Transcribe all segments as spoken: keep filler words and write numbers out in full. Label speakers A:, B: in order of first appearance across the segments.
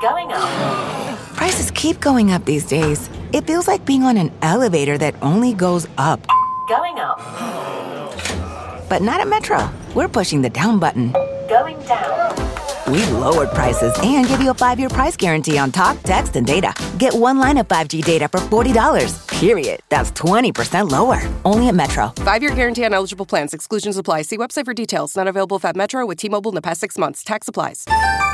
A: Going up.
B: Prices keep going up these days. It feels like being on an elevator that only goes up.
A: Going up.
B: But not at Metro. We're pushing the down button.
A: Going down.
B: We've lowered prices and give you a five-year price guarantee on talk, text, and data. Get one line of five G data for forty dollars. Period. That's twenty percent lower. Only at Metro.
C: Five-year guarantee on eligible plans. Exclusions apply. See website for details. Not available at Metro with T-Mobile in the past six months. Tax applies.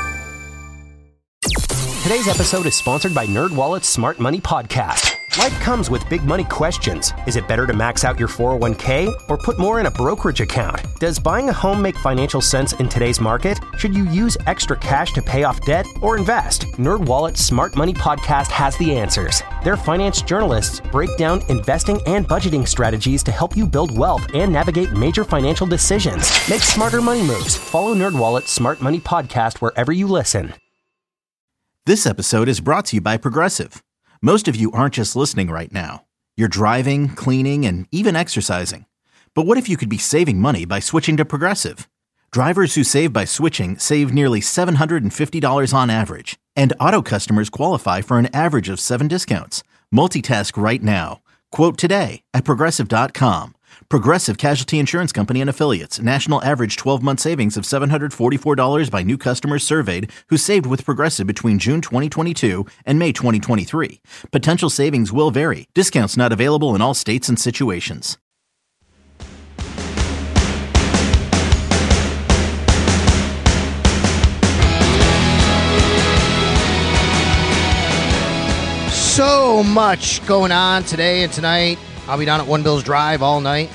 D: Today's episode is sponsored by NerdWallet's Smart Money Podcast. Life comes with big money questions. Is it better to max out your four oh one k or put more in a brokerage account? Does buying a home make financial sense in today's market? Should you use extra cash to pay off debt or invest? NerdWallet's Smart Money Podcast has the answers. Their finance journalists break down investing and budgeting strategies to help you build wealth and navigate major financial decisions. Make smarter money moves. Follow NerdWallet's Smart Money Podcast wherever you listen.
E: This episode is brought to you by Progressive. Most of you aren't just listening right now. You're driving, cleaning, and even exercising. But what if you could be saving money by switching to Progressive? Drivers who save by switching save nearly seven hundred fifty dollars on average. And auto customers qualify for an average of seven discounts. Multitask right now. Quote today at Progressive dot com. Progressive Casualty Insurance Company and Affiliates. National average twelve-month savings of seven hundred forty-four dollars by new customers surveyed who saved with Progressive between June twenty twenty-two and May twenty twenty-three. Potential savings will vary. Discounts not available in all states and situations.
F: So much going on today and tonight. I'll be down at One Bills Drive all night.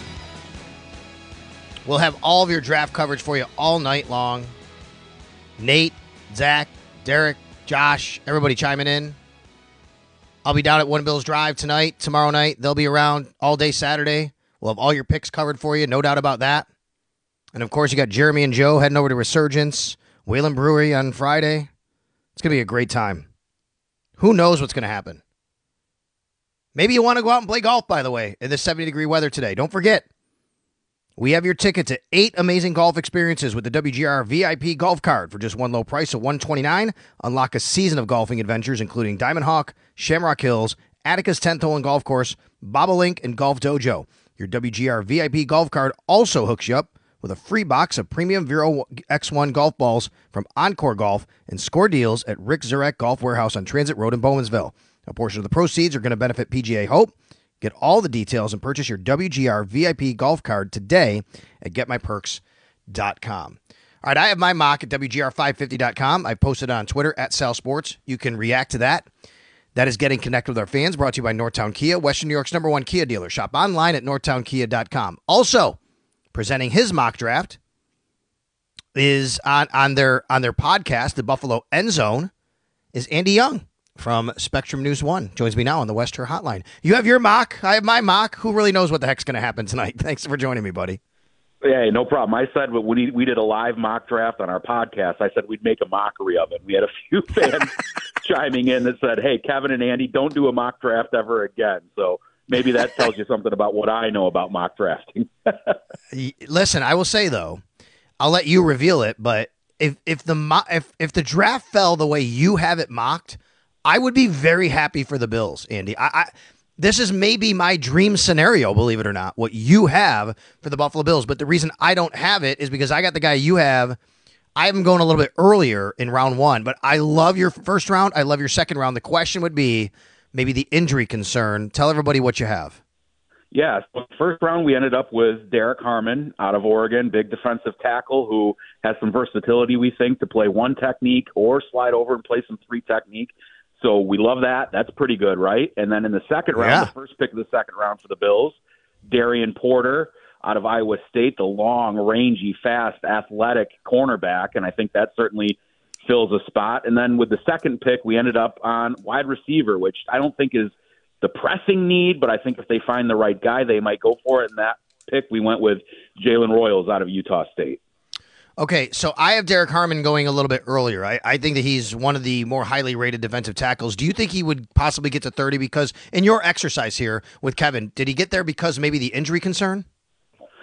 F: We'll have all of your draft coverage for you all night long. Nate, Zach, Derek, Josh, everybody chiming in. I'll be down at One Bills Drive tonight, tomorrow night. They'll be around all day Saturday. We'll have all your picks covered for you, no doubt about that. And, of course, you got Jeremy and Joe heading over to Resurgence, Whalen Brewery on Friday. It's going to be a great time. Who knows what's going to happen? Maybe you want to go out and play golf, by the way, in this seventy-degree weather today. Don't forget, we have your ticket to eight amazing golf experiences with the W G R V I P golf card for just one low price of one hundred twenty-nine dollars. Unlock a season of golfing adventures, including Diamond Hawk, Shamrock Hills, Attica's tenth Hole and Golf Course, Bobolink, and Golf Dojo. Your W G R V I P golf card also hooks you up with a free box of premium Vero X one golf balls from Encore Golf and score deals at Rick Zurek Golf Warehouse on Transit Road in Bowmansville. A portion of the proceeds are going to benefit P G A Hope. Get all the details and purchase your W G R V I P golf card today at get my perks dot com. All right, I have my mock at W G R five fifty dot com. I posted it on Twitter at Sal Sports. You can react to that. That is Getting Connected with Our Fans, brought to you by Northtown Kia, Western New York's number one Kia dealer. Shop online at northtown kia dot com. Also, presenting his mock draft is on, on their on their podcast, the Buffalo End Zone, is Andy Young from Spectrum News One. Joins me now on the West Her Hotline. You have your mock. I have my mock. Who really knows what the heck's going to happen tonight? Thanks for joining me, buddy.
G: Hey, no problem. I said when we, we did a live mock draft on our podcast, I said we'd make a mockery of it. We had a few fans chiming in that said, hey, Kevin and Andy, don't do a mock draft ever again. So maybe that tells you something about what I know about mock drafting.
F: Listen, I will say, though, I'll let you reveal it, but if if the mo- if if the draft fell the way you have it mocked, I would be very happy for the Bills, Andy. I, I this is maybe my dream scenario, believe it or not, what you have for the Buffalo Bills. But the reason I don't have it is because I got the guy you have. I have him going a little bit earlier in round one, but I love your first round. I love your second round. The question would be maybe the injury concern. Tell everybody what you have.
G: Yeah, so first round we ended up with Derek Harmon out of Oregon, big defensive tackle who has some versatility, we think, to play one technique or slide over and play some three technique. So we love that. That's pretty good, right? And then in the second round,
F: yeah.
G: the first pick of the second round for the Bills, Darian Porter out of Iowa State, the long, rangy, fast, athletic cornerback, and I think that certainly fills a spot. And then with the second pick, we ended up on wide receiver, which I don't think is the pressing need, but I think if they find the right guy, they might go for it. And that pick, we went with Jalen Royals out of Utah State.
F: Okay, so I have Derek Harmon going a little bit earlier. I, I think that he's one of the more highly rated defensive tackles. Do you think he would possibly get to thirty? Because in your exercise here with Kevin, did he get there because maybe the injury concern?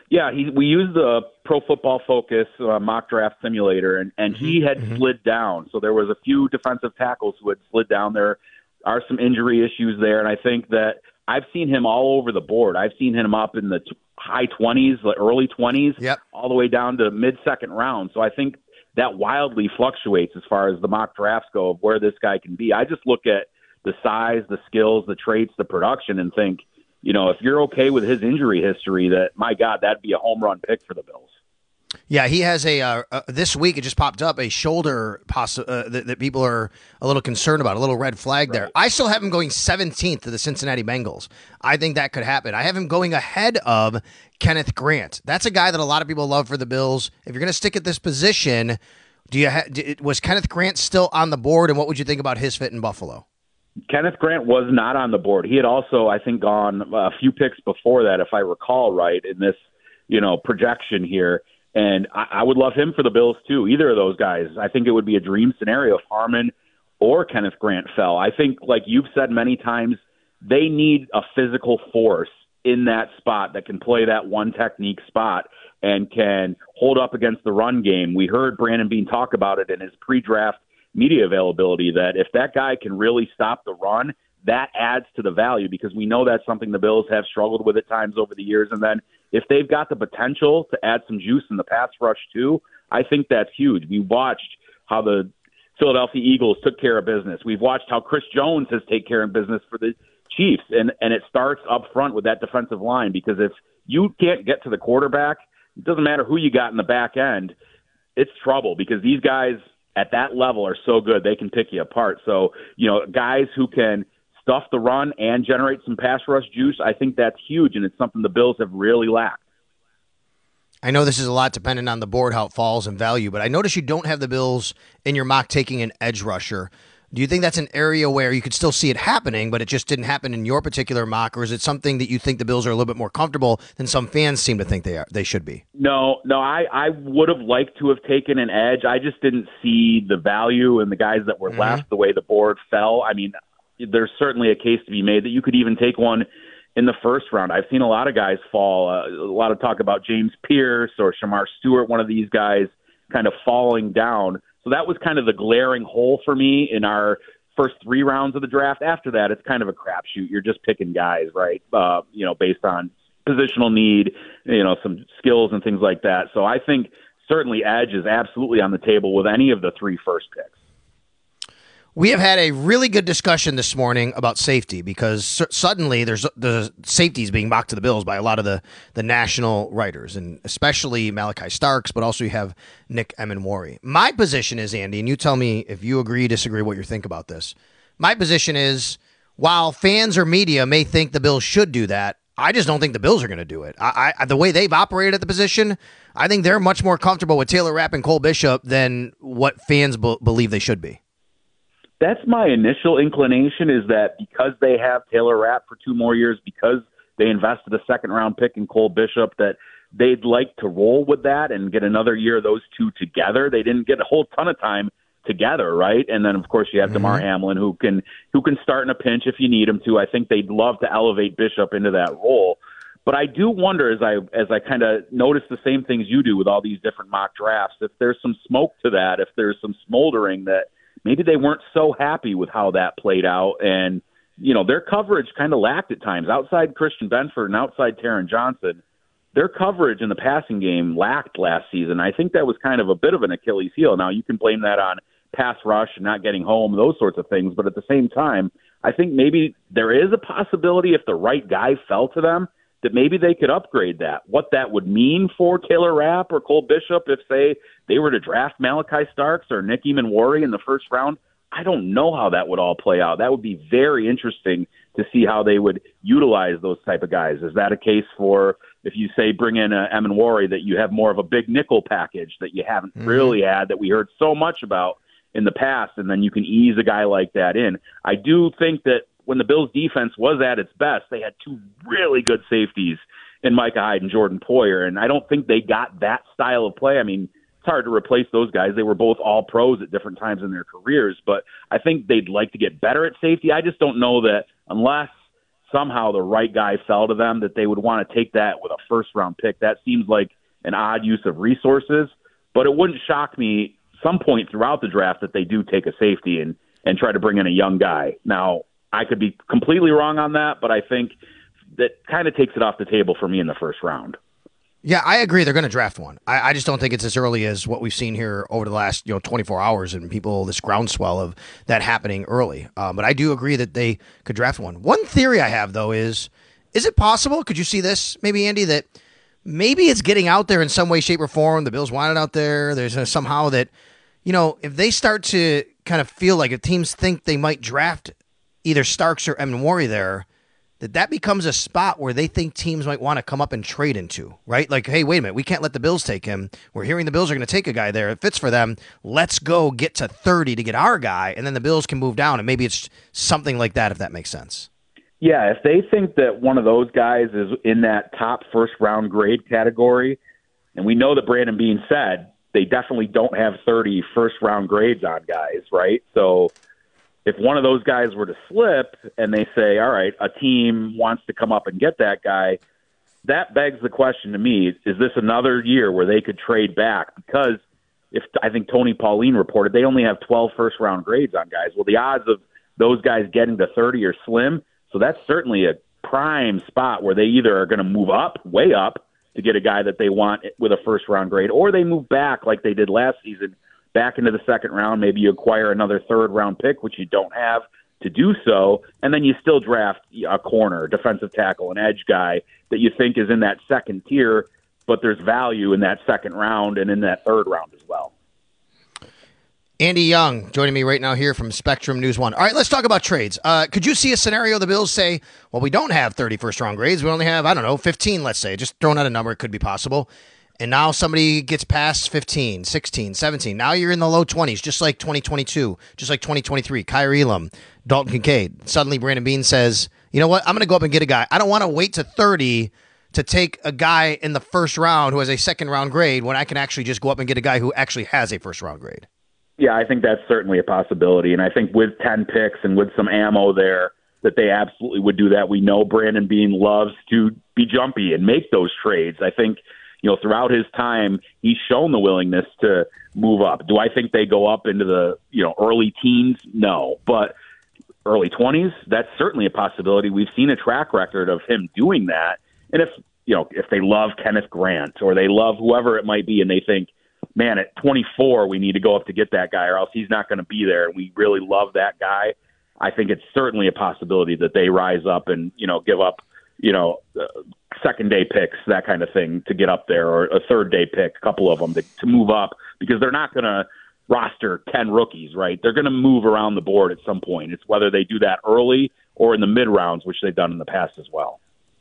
G: Yeah, he, we used the Pro Football Focus uh, mock draft simulator, and, and he had
F: mm-hmm.
G: slid down. So there was a few defensive tackles who had slid down. There are some injury issues there, and I think that I've seen him all over the board. I've seen him up in the t- high twenties, the early twenties,
F: yep.
G: all the way down to mid-second round. So I think that wildly fluctuates as far as the mock drafts go of where this guy can be. I just look at the size, the skills, the traits, the production, and think, you know, if you're okay with his injury history, that, my God, that'd be a home run pick for the Bills.
F: Yeah, he has a, uh, uh, this week it just popped up, a shoulder possi- uh, that, that people are a little concerned about, a little red flag right there. I still have him going seventeenth to the Cincinnati Bengals. I think that could happen. I have him going ahead of Kenneth Grant. That's a guy that a lot of people love for the Bills. If you're going to stick at this position, do you ha- was Kenneth Grant still on the board, and what would you think about his fit in Buffalo?
G: Kenneth Grant was not on the board. He had also, I think, gone a few picks before that, if I recall right, in this, you know, projection here. And I, I would love him for the Bills, too, either of those guys. I think it would be a dream scenario if Harmon or Kenneth Grant fell. I think, like you've said many times, they need a physical force in that spot that can play that one technique spot and can hold up against the run game. We heard Brandon Beane talk about it in his pre-draft media availability, that if that guy can really stop the run, that adds to the value, because we know that's something the Bills have struggled with at times over the years. And then if they've got the potential to add some juice in the pass rush too, I think that's huge. We watched how the Philadelphia Eagles took care of business. We've watched how Chris Jones has taken care of business for the Chiefs. And, and it starts up front with that defensive line, because if you can't get to the quarterback, it doesn't matter who you got in the back end, it's trouble, because these guys at that level are so good, they can pick you apart. So, you know, guys who can stuff the run and generate some pass rush juice, I think that's huge, and it's something the Bills have really lacked.
F: I know this is a lot dependent on the board, how it falls in value, but I notice you don't have the Bills in your mock taking an edge rusher. Do you think that's an area where you could still see it happening, but it just didn't happen in your particular mock, or is it something that you think the Bills are a little bit more comfortable than some fans seem to think they are? They should be.
G: No, no, I, I would have liked to have taken an edge. I just didn't see the value in the guys that were mm-hmm. left, the way the board fell. I mean, there's certainly a case to be made that you could even take one in the first round. I've seen a lot of guys fall. Uh, a lot of talk about James Pierce or Shamar Stewart, one of these guys kind of falling down. So that was kind of the glaring hole for me in our first three rounds of the draft. After that, it's kind of a crapshoot. You're just picking guys, right? Uh, you know, based on positional need, you know, some skills and things like that. So I think certainly edge is absolutely on the table with any of the three first picks.
F: We have had a really good discussion this morning about safety, because su- suddenly there's the safeties being mocked to the Bills by a lot of the, the national writers, and especially Malachi Starks, but also you have Nick Emenwari. My position is, Andy, and you tell me if you agree, disagree, what you think about this. My position is, while fans or media may think the Bills should do that, I just don't think the Bills are going to do it. I, I, the way they've operated at the position, I think they're much more comfortable with Taylor Rapp and Cole Bishop than what fans be- believe they should be.
G: That's my initial inclination, is that because they have Taylor Rapp for two more years, because they invested a second-round pick in Cole Bishop, that they'd like to roll with that and get another year of those two together. They didn't get a whole ton of time together, right? And then, of course, you have mm-hmm. DeMar Hamlin, who can who can start in a pinch if you need him to. I think they'd love to elevate Bishop into that role. But I do wonder, as I as I kind of notice the same things you do with all these different mock drafts, if there's some smoke to that, if there's some smoldering that maybe they weren't so happy with how that played out. And, you know, their coverage kind of lacked at times. Outside Christian Benford and outside Taron Johnson, their coverage in the passing game lacked last season. I think that was kind of a bit of an Achilles heel. Now, you can blame that on pass rush and not getting home, those sorts of things. But at the same time, I think maybe there is a possibility, if the right guy fell to them, that maybe they could upgrade that. What that would mean for Taylor Rapp or Cole Bishop if, say, they were to draft Malachi Starks or Nick Emenwari in the first round, I don't know how that would all play out. That would be very interesting to see how they would utilize those type of guys. Is that a case for, if you say bring in a Emenwari, that you have more of a big nickel package that you haven't mm-hmm. really had, that we heard so much about in the past, and then you can ease a guy like that in? I do think that when the Bills' defense was at its best, they had two really good safeties in Micah Hyde and Jordan Poyer, and I don't think they got that style of play. I mean, it's hard to replace those guys. They were both all pros at different times in their careers, but I think they'd like to get better at safety. I just don't know that unless somehow the right guy fell to them, that they would want to take that with a first-round pick. That seems like an odd use of resources, but it wouldn't shock me some point throughout the draft that they do take a safety and, and try to bring in a young guy. Now, I could be completely wrong on that, but I think that kind of takes it off the table for me in the first round.
F: Yeah, I agree. They're going to draft one. I, I just don't think it's as early as what we've seen here over the last you know twenty-four hours and people, this groundswell of that happening early. Um, but I do agree that they could draft one. One theory I have, though, is, is it possible, could you see this, maybe, Andy, that maybe it's getting out there in some way, shape, or form. The Bills want it out there. There's a, somehow that, you know, if they start to kind of feel like if teams think they might draft either Starks or Emenwari there, that that becomes a spot where they think teams might want to come up and trade into, right? Like, hey, wait a minute, we can't let the Bills take him. We're hearing the Bills are going to take a guy there. It fits for them. Let's go get to thirty to get our guy, and then the Bills can move down, and maybe it's something like that, if that makes sense.
G: Yeah, if they think that one of those guys is in that top first-round grade category, and we know that Brandon Beane said they definitely don't have thirty first-round grades on guys, right? So if one of those guys were to slip and they say, all right, a team wants to come up and get that guy, that begs the question to me, is this another year where they could trade back? Because if I think Tony Pauline reported they only have twelve first-round grades on guys. Well, the odds of those guys getting to thirty are slim, so that's certainly a prime spot where they either are going to move up, way up, to get a guy that they want with a first-round grade, or they move back like they did last season, back into the second round. Maybe you acquire another third-round pick, which you don't have to do so, and then you still draft a corner, defensive tackle, an edge guy that you think is in that second tier, but there's value in that second round and in that third round as well.
F: Andy Young joining me right now here from Spectrum News One. All right, let's talk about trades. Uh, could you see a scenario the Bills say, well, we don't have thirty first-round grades. We only have, I don't know, fifteen, let's say. Just throwing out a number, it could be possible. And now somebody gets past fifteen, sixteen, seventeen. Now you're in the low twenties, just like twenty twenty-two, just like twenty twenty-three. Kyrie Elam, Dalton Kincaid. Suddenly Brandon Beane says, you know what, I'm going to go up and get a guy. I don't want to wait to thirty to take a guy in the first round who has a second-round grade when I can actually just go up and get a guy who actually has a first-round grade.
G: Yeah, I think that's certainly a possibility. And I think with ten picks and with some ammo there, that they absolutely would do that. We know Brandon Beane loves to be jumpy and make those trades. I think, you know, throughout his time, he's shown the willingness to move up. Do I think they go up into the, you know, early teens? No. But early twenties, that's certainly a possibility. We've seen a track record of him doing that. And if, you know, if they love Kenneth Grant or they love whoever it might be and they think, man, at twenty-four, we need to go up to get that guy or else he's not going to be there, and we really love that guy, I think it's certainly a possibility that they rise up and, you know, give up, you know, uh, second day picks, that kind of thing, to get up there, or a third day pick, a couple of them to, to move up, because they're not going to roster ten rookies, right? They're going to move around the board at some point. It's whether they do that early or in the mid rounds, which they've done in the past as well.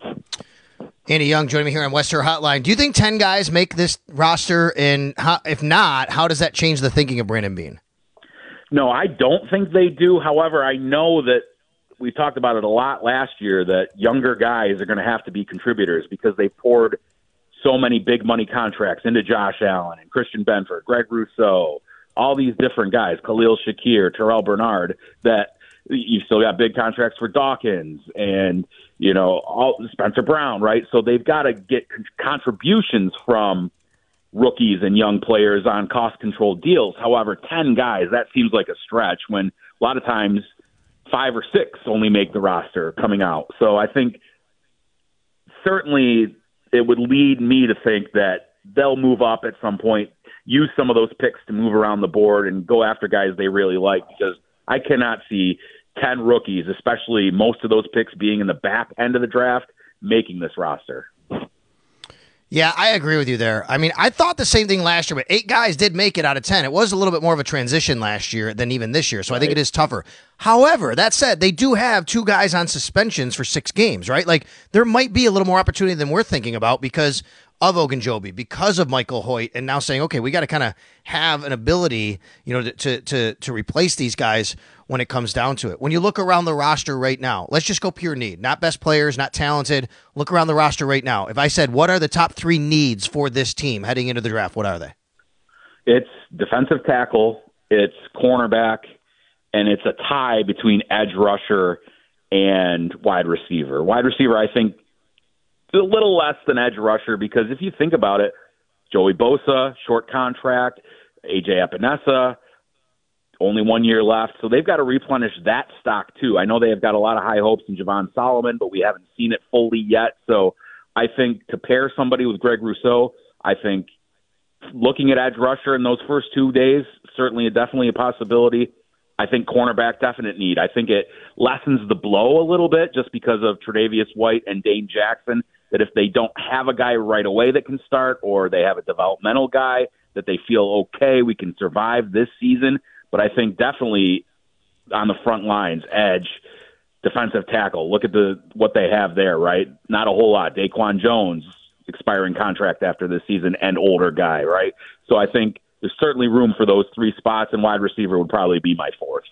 F: Andy Young joining me here on Western Hotline. Do you think ten guys make this roster? And how, if not, how does that change the thinking of Brandon Beane?
G: No, I don't think they do. However, I know that we talked about it a lot last year, that younger guys are going to have to be contributors because they poured so many big money contracts into Josh Allen and Christian Benford, Greg Rousseau, all these different guys, Khalil Shakir, Terrell Bernard, that you've still got big contracts for Dawkins and, you know, all Spencer Brown, right? So they've got to get con- contributions from rookies and young players on cost-controlled deals. However, ten guys, that seems like a stretch when a lot of times five or six only make the roster coming out. So I think certainly it would lead me to think that they'll move up at some point, use some of those picks to move around the board and go after guys they really like, because I cannot see ten rookies, especially most of those picks being in the back end of the draft, making this roster.
F: Yeah, I agree with you there. I mean, I thought the same thing last year, but eight guys did make it out of ten. It was a little bit more of a transition last year than even this year, so right. I think it is tougher. However, that said, they do have two guys on suspensions for six games, right? Like, there might be a little more opportunity than we're thinking about because of Ogunjobi, because of Michael Hoyt, and now saying, okay, we got to kind of have an ability, you know, to, to to replace these guys when it comes down to it. When you look around the roster right now, let's just go pure need, not best players, not talented. Look around the roster right now. If I said, what are the top three needs for this team heading into the draft, what are they?
G: It's defensive tackle, it's cornerback, and it's a tie between edge rusher and wide receiver. Wide receiver, I think, a little less than edge rusher because if you think about it, Joey Bosa, short contract, A J Epinesa, only one year left. So they've got to replenish that stock too. I know they have got a lot of high hopes in Javon Solomon, but we haven't seen it fully yet. So I think to pair somebody with Greg Rousseau, I think looking at edge rusher in those first two days, certainly definitely a possibility. I think cornerback, definite need. I think it lessens the blow a little bit just because of Tre'Davious White and Dane Jackson, that if they don't have a guy right away that can start or they have a developmental guy that they feel, okay, we can survive this season. But I think definitely on the front lines, edge, defensive tackle, look at the what they have there, right? Not a whole lot. Daquan Jones, expiring contract after this season, and older guy, right? So I think there's certainly room for those three spots, and wide receiver would probably be my fourth.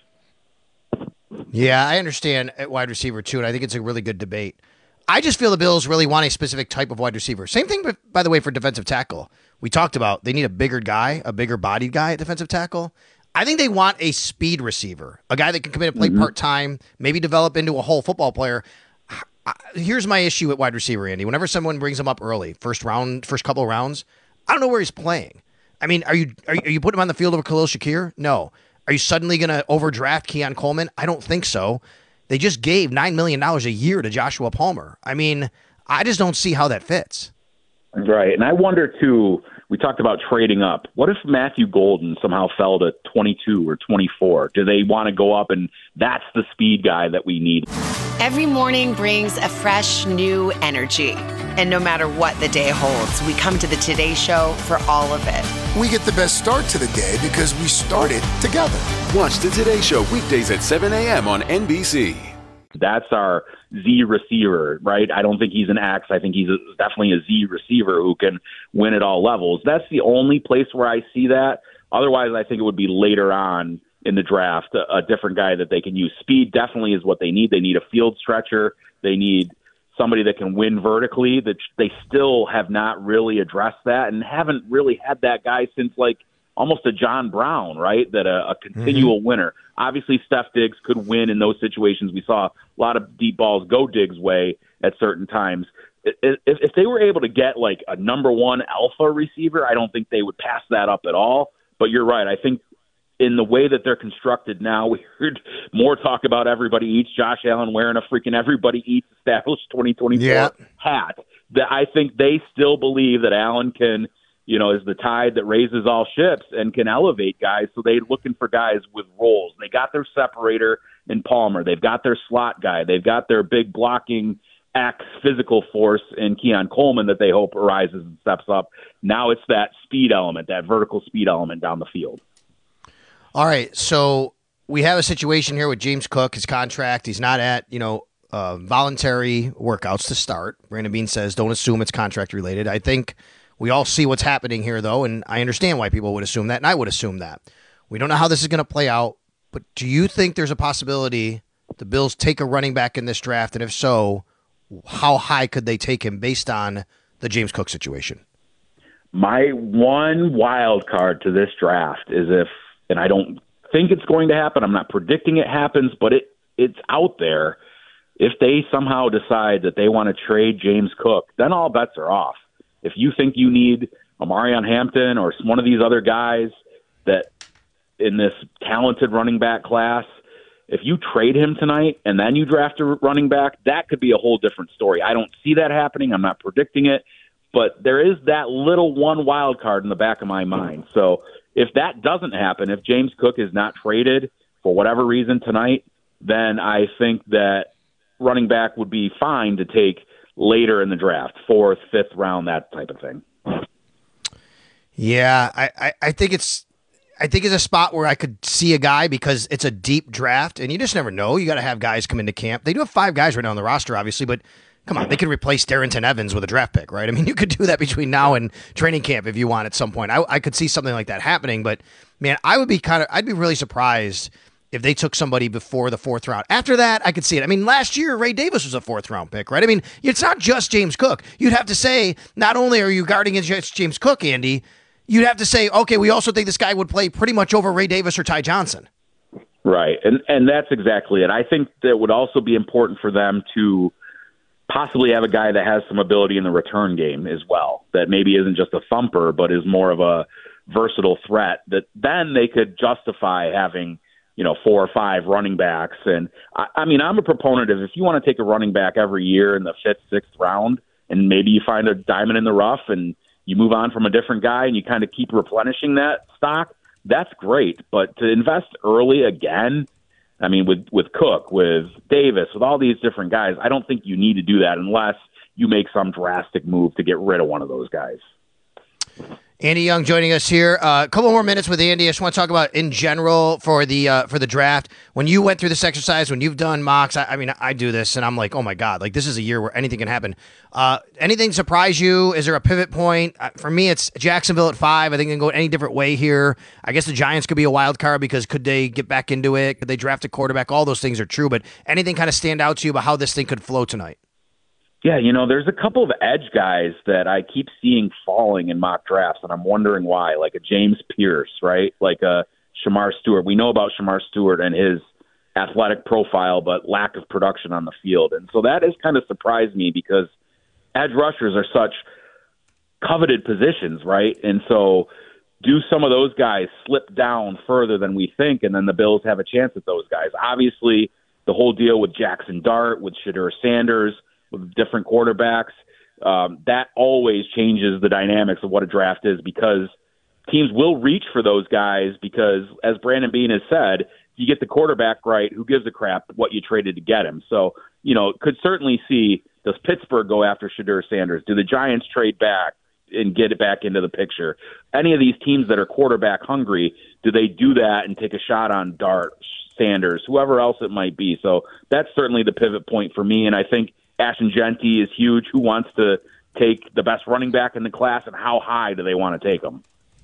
F: Yeah, I understand at wide receiver too, and I think it's a really good debate. I just feel the Bills really want a specific type of wide receiver. Same thing, by the way, for defensive tackle. We talked about they need a bigger guy, a bigger bodied guy at defensive tackle. I think they want a speed receiver, a guy that can come in and play mm-hmm. part-time, maybe develop into a whole football player. Here's my issue at wide receiver, Andy. Whenever someone brings him up early, first round, first couple of rounds, I don't know where he's playing. I mean, are you are you, are you putting him on the field over Khalil Shakir? No. Are you suddenly going to overdraft Keon Coleman? I don't think so. They just gave nine million dollars a year to Joshua Palmer. I mean, I just don't see how that fits.
G: Right, and I wonder, too, we talked about trading up. What if Matthew Golden somehow fell to twenty-two or twenty-four? Do they want to go up and that's the speed guy that we need?
H: Every morning brings a fresh, new energy. And no matter what the day holds, we come to the Today Show for all of it.
I: We get the best start to the day because we started together.
J: Watch the Today Show weekdays at seven a.m. on N B C.
G: That's our Z receiver, right? I don't think he's an X. I think he's a, definitely a Z receiver who can win at all levels. That's the only place where I see that. Otherwise, I think it would be later on in the draft, a, a different guy that they can use. Speed definitely is what they need. They need a field stretcher. They need somebody that can win vertically. That they still have not really addressed that and haven't really had that guy since like almost a John Brown, right? That a, a continual mm-hmm. winner. Obviously, Steph Diggs could win in those situations. We saw a lot of deep balls go Diggs' way at certain times. If, if they were able to get like a number one alpha receiver, I don't think they would pass that up at all. But you're right. I think in the way that they're constructed now, we heard more talk about everybody eats. Josh Allen wearing a freaking everybody eats established twenty twenty-four yeah. hat. That I think they still believe that Allen can, you know, is the tide that raises all ships and can elevate guys. So they're looking for guys with roles. They got their separator in Palmer. They've got their slot guy. They've got their big blocking X physical force in Keon Coleman that they hope arises and steps up. Now it's that speed element, that vertical speed element down the field.
F: All right, so we have a situation here with James Cook, his contract. He's not at, you know, uh, voluntary workouts to start. Brandon Beane says don't assume it's contract related. I think we all see what's happening here, though, and I understand why people would assume that, and I would assume that. We don't know how this is going to play out, but do you think there's a possibility the Bills take a running back in this draft, and if so, how high could they take him based on the James Cook situation?
G: My one wild card to this draft is if, and I don't think it's going to happen, I'm not predicting it happens, but it it's out there. If they somehow decide that they want to trade James Cook, then all bets are off. If you think you need Omarion Hampton or one of these other guys that in this talented running back class, if you trade him tonight and then you draft a running back, that could be a whole different story. I don't see that happening. I'm not predicting it, but there is that little one wild card in the back of my mind. So if that doesn't happen, if James Cook is not traded for whatever reason tonight, then I think that running back would be fine to take later in the draft, fourth, fifth round, that type of thing.
F: Yeah, I, I, I think it's I think it's a spot where I could see a guy because it's a deep draft, and you just never know. You got to have guys come into camp. They do have five guys right now on the roster, obviously, but come on, they could replace Darrington Evans with a draft pick, right? I mean, you could do that between now and training camp if you want at some point. I, I could see something like that happening, but man, I would be kind of, I'd be really surprised if they took somebody before the fourth round. After that, I could see it. I mean, last year, Ray Davis was a fourth round pick, right? I mean, it's not just James Cook. You'd have to say, not only are you guarding against James Cook, Andy, you'd have to say, okay, we also think this guy would play pretty much over Ray Davis or Ty Johnson.
G: Right, and and that's exactly it. I think that would also be important for them to possibly have a guy that has some ability in the return game as well, that maybe isn't just a thumper, but is more of a versatile threat, that then they could justify having, you know, four or five running backs. And I, I mean, I'm a proponent of, if you want to take a running back every year in the fifth, sixth round, and maybe you find a diamond in the rough and you move on from a different guy and you kind of keep replenishing that stock, that's great. But to invest early again, I mean, with, with Cook, with Davis, with all these different guys, I don't think you need to do that unless you make some drastic move to get rid of one of those guys.
F: Andy Young joining us here. Uh, a couple more minutes with Andy. I just want to talk about in general for the uh, for the draft. When you went through this exercise, when you've done mocks, I, I mean, I do this, and I'm like, oh my god, like this is a year where anything can happen. Uh, anything surprise you? Is there a pivot point? Uh, for me, it's Jacksonville at five. I think it can go any different way here. I guess the Giants could be a wild card because could they get back into it? Could they draft a quarterback? All those things are true, but anything kind of stand out to you about how this thing could flow tonight?
G: Yeah, you know, there's a couple of edge guys that I keep seeing falling in mock drafts, and I'm wondering why, like a James Pierce, right? Like a Shamar Stewart. We know about Shamar Stewart and his athletic profile, but lack of production on the field. And so that has kind of surprised me because edge rushers are such coveted positions, right? And so do some of those guys slip down further than we think, and then the Bills have a chance at those guys? Obviously, the whole deal with Jackson Dart, with Shadur Sanders, with different quarterbacks, um, that always changes the dynamics of what a draft is, because teams will reach for those guys because, as Brandon Beane has said, if you get the quarterback right, who gives a crap what you traded to get him? So, you know, could certainly see, does Pittsburgh go after Shadur Sanders? Do the Giants trade back and get it back into the picture? Any of these teams that are quarterback hungry, do they do that and take a shot on Dart, Sanders, whoever else it might be? So that's certainly the pivot point for me, and I think Ashton Genty is huge. Who wants to take the best running back in the class, and how high do they want to take them?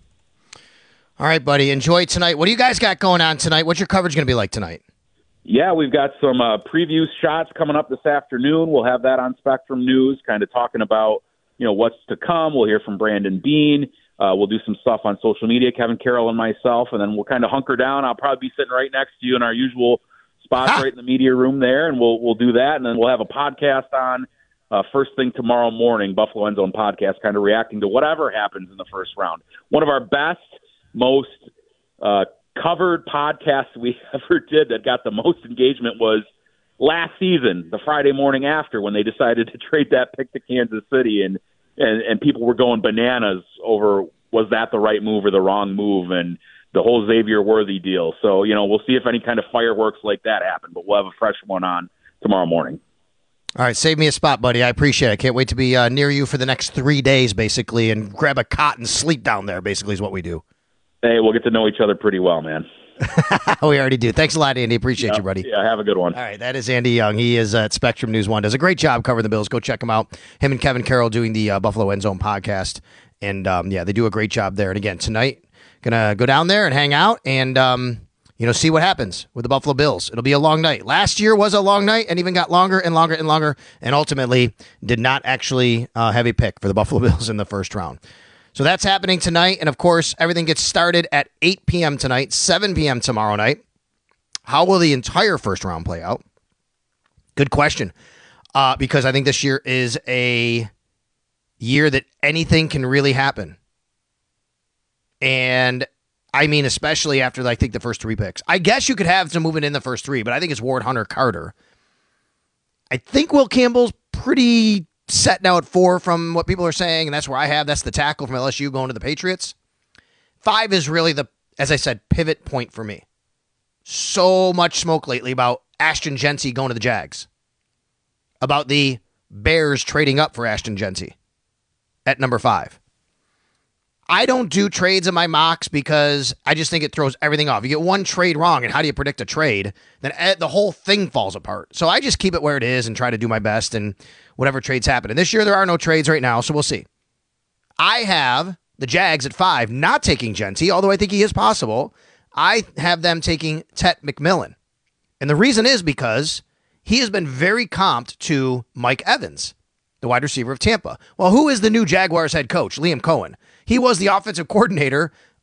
F: All right, buddy. Enjoy tonight. What do you guys got going on tonight? What's your coverage going to be like tonight?
G: Yeah, we've got some uh, preview shots coming up this afternoon. We'll have that on Spectrum News, kind of talking about, you know, what's to come. We'll hear from Brandon Beane. Uh, we'll do some stuff on social media, Kevin Carroll and myself, and then we'll kind of hunker down. I'll probably be sitting right next to you in our usual spots right in the media room there, and we'll we'll do that, and then we'll have a podcast on uh, first thing tomorrow morning, Buffalo End Zone podcast, kind of reacting to whatever happens in the first round. One of our best, most uh, covered podcasts we ever did that got the most engagement was last season, the Friday morning after, when they decided to trade that pick to Kansas City, and and, and people were going bananas over, was that the right move or the wrong move, and the whole Xavier Worthy deal. So, you know, we'll see if any kind of fireworks like that happen, but we'll have a fresh one on tomorrow morning.
F: All right, save me a spot, buddy. I appreciate it. I can't wait to be uh, near you for the next three days, basically, and grab a cot and sleep down there, basically, is what we do.
G: Hey, we'll get to know each other pretty well, man.
F: We already do. Thanks a lot, Andy. Appreciate
G: yeah,
F: you, buddy.
G: Yeah, have a good one.
F: All right, that is Andy Young. He is at Spectrum News One. Does a great job covering the Bills. Go check him out. Him and Kevin Carroll doing the uh, Buffalo End Zone podcast. And, um, yeah, they do a great job there. And, again, tonight, going to go down there and hang out and, um, you know, see what happens with the Buffalo Bills. It'll be a long night. Last year was a long night and even got longer and longer and longer, and ultimately did not actually uh, have a pick for the Buffalo Bills in the first round. So that's happening tonight. And, of course, everything gets started at eight p.m. tonight, seven p.m. tomorrow night. How will the entire first round play out? Good question. Uh, because I think this year is a year that anything can really happen. And I mean, especially after, I think, the first three picks. I guess you could have some movement in the first three, but I think it's Ward, Hunter, Carter. I think Will Campbell's pretty set now at four from what people are saying, and that's where I have. That's the tackle from L S U going to the Patriots. Five is really the, as I said, pivot point for me. So much smoke lately about Ashton Genty going to the Jags. About the Bears trading up for Ashton Genty at number five. I don't do trades in my mocks because I just think it throws everything off. You get one trade wrong, and how do you predict a trade? Then the whole thing falls apart. So I just keep it where it is and try to do my best, and whatever trades happen. And this year there are no trades right now, so we'll see. I have the Jags at five, not taking Genty, although I think he is possible. I have them taking Tet McMillan. And the reason is because he has been very comped to Mike Evans, the wide receiver of Tampa. Well, who is the new Jaguars head coach? Liam Cohen. He was the offensive coordinator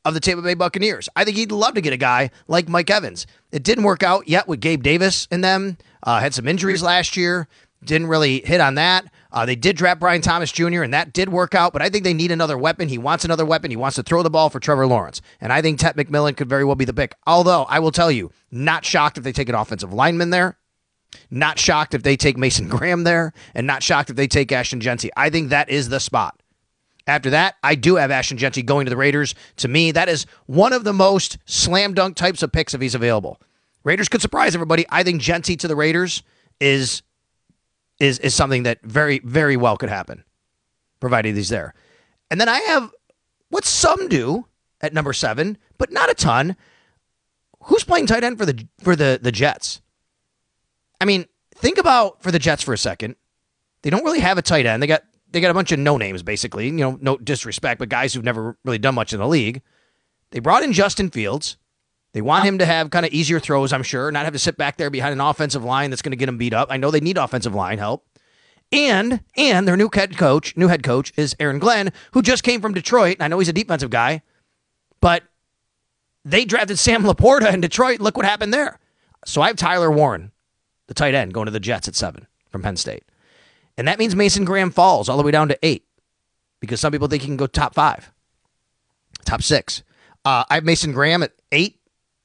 F: of the Tampa Bay Buccaneers. I think he'd love to get a guy like Mike Evans. It didn't work out yet with Gabe Davis and them. Uh, had some injuries last year. Didn't really hit on that. Uh, they did draft Brian Thomas Junior, and that did work out, but I think they need another weapon. He wants another weapon. He wants to throw the ball for Trevor Lawrence, and I think Ted McMillan could very well be the pick. Although, I will tell you, not shocked if they take an offensive lineman there. Not shocked if they take Mason Graham there, and not shocked if they take Ashton Jeanty. I think that is the spot. After that, I do have Ashton Jeanty going to the Raiders. To me, that is one of the most slam dunk types of picks if he's available. Raiders could surprise everybody. I think Jeanty to the Raiders is, is, is something that very, very well could happen, provided he's there. And then I have what some do at number seven, but not a ton. Who's playing tight end for the for the, the Jets? I mean, think about for the Jets for a second. They don't really have a tight end. They got They got a bunch of no-names, basically. You know, no disrespect, but guys who've never really done much in the league. They brought in Justin Fields. They want him to have kind of easier throws, I'm sure, not have to sit back there behind an offensive line that's going to get him beat up. I know they need offensive line help. And and their new head coach, new head coach is Aaron Glenn, who just came from Detroit. I know he's a defensive guy, but they drafted Sam Laporta in Detroit. Look what happened there. So I have Tyler Warren, the tight end, going to the Jets at seven from Penn State. And that means Mason Graham falls all the way down to eight because some people think he can go top five, top six. Uh, I have Mason Graham at eight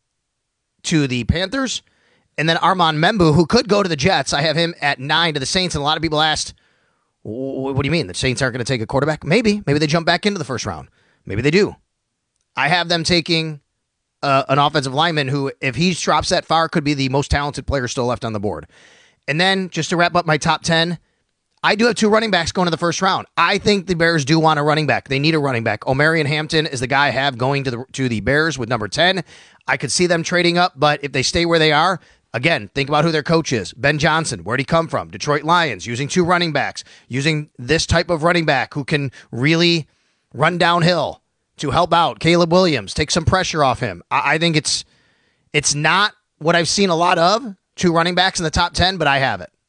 F: to the Panthers. And then Armand Membu, who could go to the Jets, I have him at nine to the Saints. And a lot of people asked, what do you mean? The Saints aren't going to take a quarterback? Maybe. Maybe they jump back into the first round. Maybe they do. I have them taking uh, an offensive lineman who, if he drops that far, could be the most talented player still left on the board. And then, just to wrap up my top ten, I do have two running backs going to the first round. I think the Bears do want a running back. They need a running back. Omarion Hampton is the guy I have going to the to the Bears with number ten. I could see them trading up, but if they stay where they are, again, think about who their coach is. Ben Johnson, where'd he come from? Detroit Lions, using two running backs, using this type of running back who can really run downhill to help out Caleb Williams, take some pressure off him. I, I think it's it's not what I've seen a lot of, two running backs in the top ten, but I have it.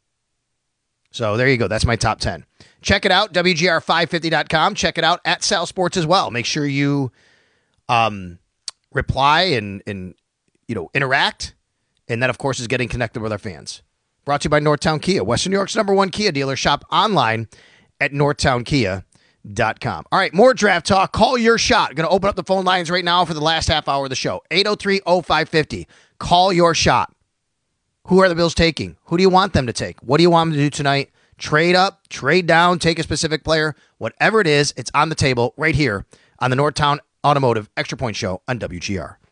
F: So there you go. That's my top ten. Check it out, W G R five fifty dot com. Check it out at Sal Sports as well. Make sure you um, reply and, and you know interact. And that, of course, is getting connected with our fans. Brought to you by Northtown Kia, Western New York's number one Kia dealer. Shop online at northtown kia dot com. All right, more draft talk. Call your shot. Going to open up the phone lines right now for the last half hour of the show. eight oh three oh five fifty. Call your shot. Who are the Bills taking? Who do you want them to take? What do you want them to do tonight? Trade up, trade down, take a specific player. Whatever it is, it's on the table right here on the Northtown Automotive Extra Point Show on W G R.